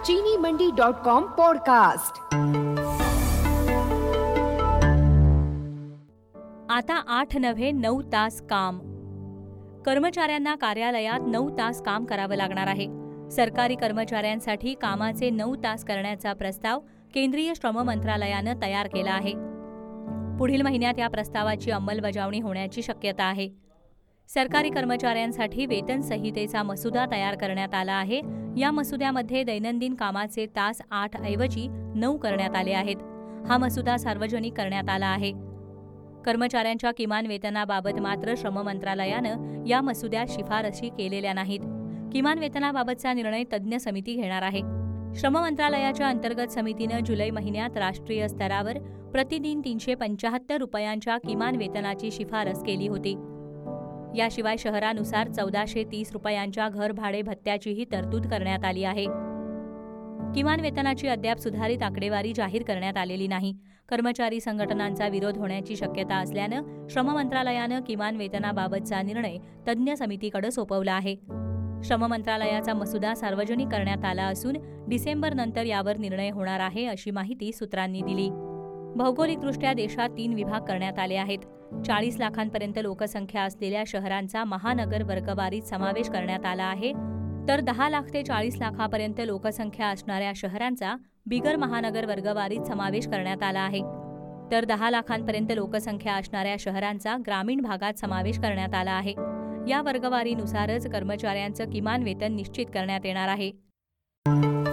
चीनीमंडी.com podcast. आता 8 नव्हे 9 तास काम। कर्मचाऱ्यांना कार्यालयात 9 तास काम करावं लागणार आहे। सरकारी कर्मचाऱ्यांसाठी कामाचे 9 तास करण्याचा प्रस्ताव केंद्रीय श्रम मंत्रालयानं तयार केला आहे। पुढील महिन्यात या प्रस्तावाची अंमलबजावणी होण्याची शक्यता आहे। सरकारी कर्मचाऱ्यांसाठी वेतन संहितेचा मसुदा तयार करण्यात आला आहे। या मसुद्यामध्ये दैनंदिन कामाचे तास 8 ऐवजी 9 करण्यात आले आहेत। हा मसुदा सार्वजनिक करण्यात आला आहे। कर्मचाऱ्यांच्या किमान वेतनाबाबत मात्र श्रम मंत्रालयानं या मसुद्यात शिफारसी केलेल्या नाहीत। किमान वेतनाबाबतचा निर्णय तज्ज्ञ समिती घेणार आहे। श्रम मंत्रालयाच्या अंतर्गत समितीनं जुलै महिन्यात राष्ट्रीय स्तरावर प्रतिदिन 375 रुपयांच्या किमान वेतनाची शिफारस केली होती। याशिवाय शहरानुसार 1430 रुपयांच्या घर भाडे भत्त्याचीही तरतूद करण्यात आली आहे। किमान वेतनाची अद्याप सुधारित आकडेवारी जाहीर करण्यात आलेली नाही। कर्मचारी संघटनांचा विरोध होण्याची शक्यता असल्यानं श्रम मंत्रालयानं किमान वेतनाबाबतचा निर्णय तज्ज्ञ समितीकडे सोपवला आहे। श्रम मंत्रालयाचा मसुदा सार्वजनिक करण्यात आला असून डिसेंबरनंतर यावर निर्णय होणार आहे, अशी माहिती सूत्रांनी दिली। भौगोलिकदृष्ट्या देशात 3 विभाग करण्यात आले आहेत। 40 लाखांपर्यंत लोकसंख्या असलेल्या शहरांचा महानगर वर्गवारीत समावेश करण्यात आला आहे, तर 10 लाख ते 40 लाखापर्यंत लोकसंख्या असणाऱ्या शहरांचा बिगर महानगर वर्गवारीत समावेश करण्यात आला आहे, तर 10 लाखांपर्यंत लोकसंख्या असणाऱ्या शहरांचा ग्रामीण भागात समावेश करण्यात आला आहे। या वर्गवारीनुसारच कर्मचाऱ्यांचं किमान वेतन निश्चित करण्यात येणार आहे।